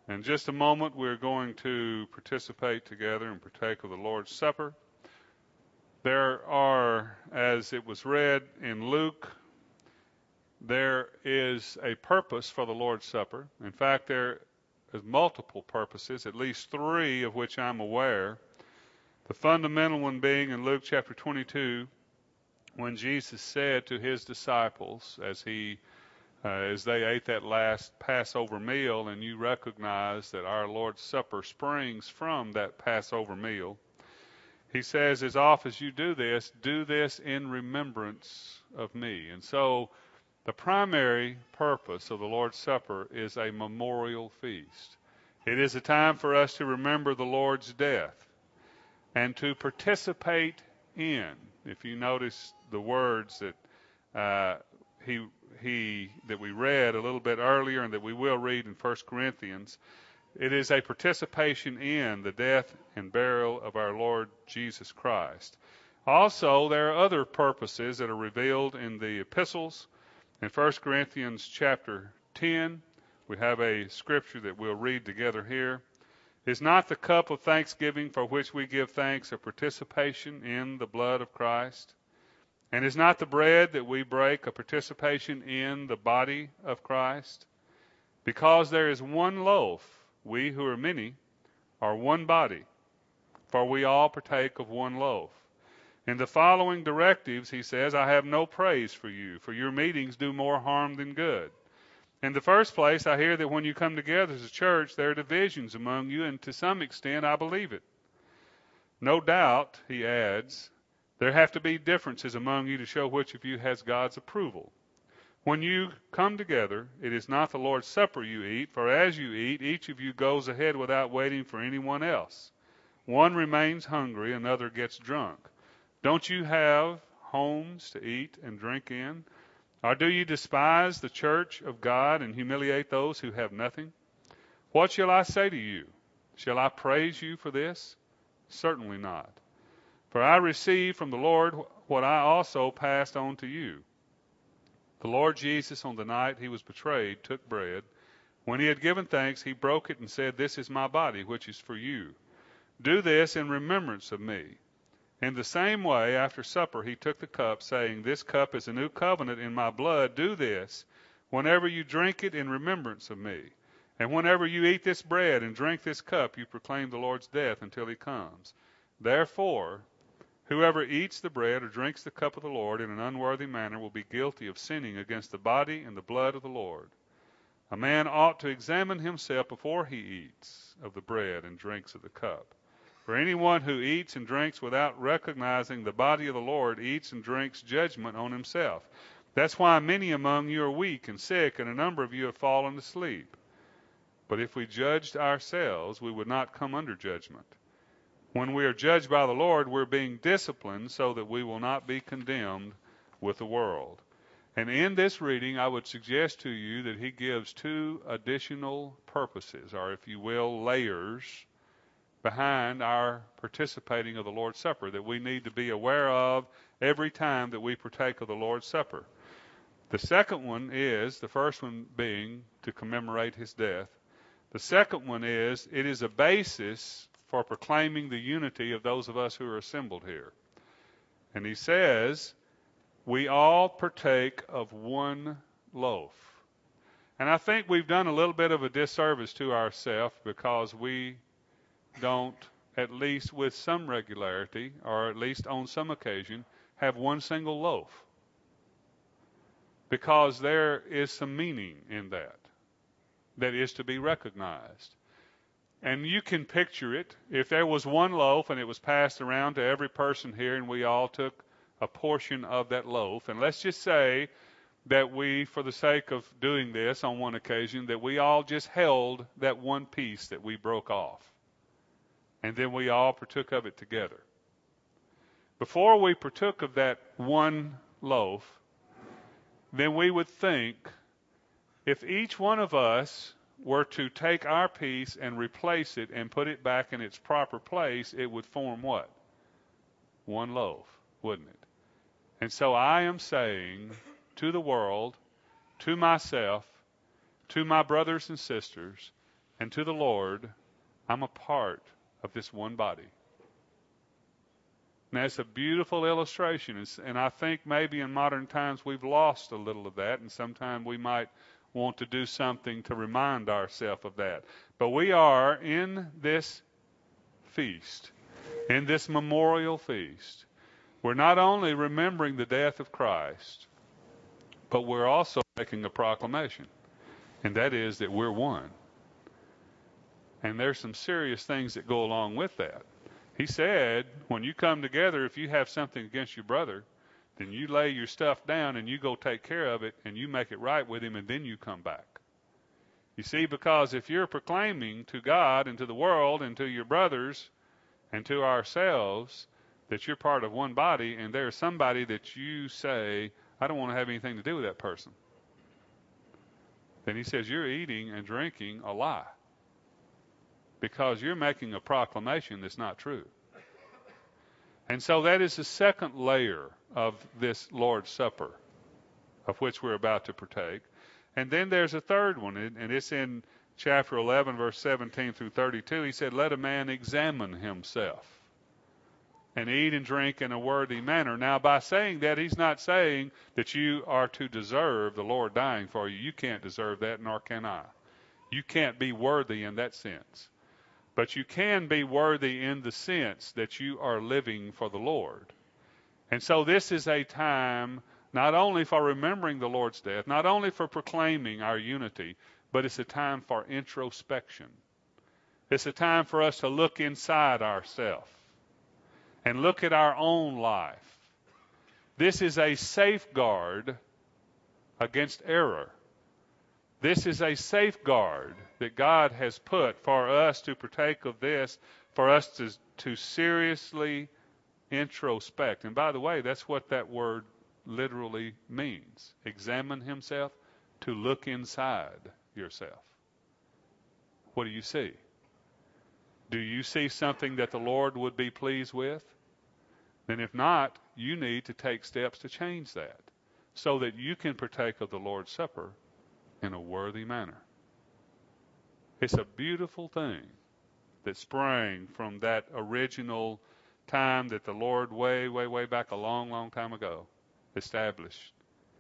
In just a moment, we're going to participate together and partake of the Lord's Supper. There are, as it was read in Luke, there is a purpose for the Lord's Supper. In fact, there is multiple purposes, at least three of which I'm aware. The fundamental one being in Luke chapter 22, when Jesus said to his disciples as they ate that last Passover meal, and you recognize that our Lord's Supper springs from that Passover meal. He says, as oft as you do this in remembrance of me. And so the primary purpose of the Lord's Supper is a memorial feast. It is a time for us to remember the Lord's death and to participate in. If you notice the words that that we read a little bit earlier and that we will read in 1 Corinthians, it is a participation in the death and burial of our Lord Jesus Christ. Also, there are other purposes that are revealed in the epistles. In 1 Corinthians chapter 10, we have a scripture that we'll read together here. Is not the cup of thanksgiving for which we give thanks a participation in the blood of Christ? And is not the bread that we break a participation in the body of Christ? Because there is one loaf, we who are many are one body, for we all partake of one loaf. In the following directives, he says, I have no praise for you, for your meetings do more harm than good. In the first place, I hear that when you come together as a church, there are divisions among you, and to some extent I believe it. No doubt, he adds, there have to be differences among you to show which of you has God's approval. When you come together, it is not the Lord's Supper you eat, for as you eat, each of you goes ahead without waiting for anyone else. One remains hungry, another gets drunk. Don't you have homes to eat and drink in? Or do you despise the church of God and humiliate those who have nothing? What shall I say to you? Shall I praise you for this? Certainly not. For I received from the Lord what I also passed on to you. The Lord Jesus, on the night he was betrayed, took bread. When he had given thanks, he broke it and said, This is my body, which is for you. Do this in remembrance of me. In the same way, after supper, he took the cup, saying, This cup is a new covenant in my blood. Do this whenever you drink it in remembrance of me. And whenever you eat this bread and drink this cup, you proclaim the Lord's death until he comes. Therefore, whoever eats the bread or drinks the cup of the Lord in an unworthy manner will be guilty of sinning against the body and the blood of the Lord. A man ought to examine himself before he eats of the bread and drinks of the cup. For anyone who eats and drinks without recognizing the body of the Lord eats and drinks judgment on himself. That's why many among you are weak and sick, and a number of you have fallen asleep. But if we judged ourselves, we would not come under judgment. When we are judged by the Lord, we're being disciplined so that we will not be condemned with the world. And in this reading, I would suggest to you that he gives two additional purposes, or if you will, layers, behind our participating of the Lord's Supper that we need to be aware of every time that we partake of the Lord's Supper. The second one is, the first one being to commemorate his death. The second one is, it is a basis for proclaiming the unity of those of us who are assembled here. And he says, we all partake of one loaf. And I think we've done a little bit of a disservice to ourselves because we don't, at least with some regularity, or at least on some occasion, have one single loaf. Because there is some meaning in that is to be recognized. And you can picture it. If there was one loaf and it was passed around to every person here and we all took a portion of that loaf, and let's just say that we, for the sake of doing this on one occasion, that we all just held that one piece that we broke off. And then we all partook of it together. Before we partook of that one loaf, then we would think, if each one of us were to take our piece and replace it and put it back in its proper place, it would form what? One loaf, wouldn't it? And so I am saying to the world, to myself, to my brothers and sisters, and to the Lord, I'm a part of this one body. Now, it's a beautiful illustration, and I think maybe in modern times we've lost a little of that, and sometimes we might want to do something to remind ourselves of that. But we are in this feast, in this memorial feast. We're not only remembering the death of Christ, but we're also making a proclamation, and that is that we're one. And there's some serious things that go along with that. He said, when you come together, if you have something against your brother, then you lay your stuff down and you go take care of it and you make it right with him and then you come back. You see, because if you're proclaiming to God and to the world and to your brothers and to ourselves that you're part of one body and there's somebody that you say, I don't want to have anything to do with that person, then he says you're eating and drinking a lie. Because you're making a proclamation that's not true. And so that is the second layer of this Lord's Supper, of which we're about to partake. And then there's a third one, and it's in chapter 11, verse 17 through 32. He said, let a man examine himself and eat and drink in a worthy manner. Now, by saying that, he's not saying that you are to deserve the Lord dying for you. You can't deserve that, nor can I. You can't be worthy in that sense. But you can be worthy in the sense that you are living for the Lord. And so this is a time not only for remembering the Lord's death, not only for proclaiming our unity, but it's a time for introspection. It's a time for us to look inside ourselves and look at our own life. This is a safeguard against error. This is a safeguard that God has put for us to partake of this, for us to seriously introspect. And by the way, that's what that word literally means. Examine himself, to look inside yourself. What do you see? Do you see something that the Lord would be pleased with? Then if not, you need to take steps to change that so that you can partake of the Lord's Supper in a worthy manner. It's a beautiful thing that sprang from that original time that the Lord way, way, way back a long, long time ago established.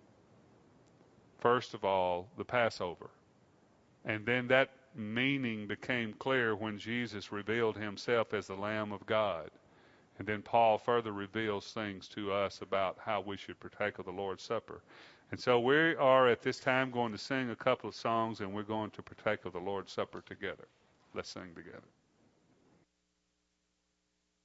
First of all, the Passover. And then that meaning became clear when Jesus revealed himself as the Lamb of God. And then Paul further reveals things to us about how we should partake of the Lord's Supper. And so we are at this time going to sing a couple of songs, and we're going to partake of the Lord's Supper together. Let's sing together.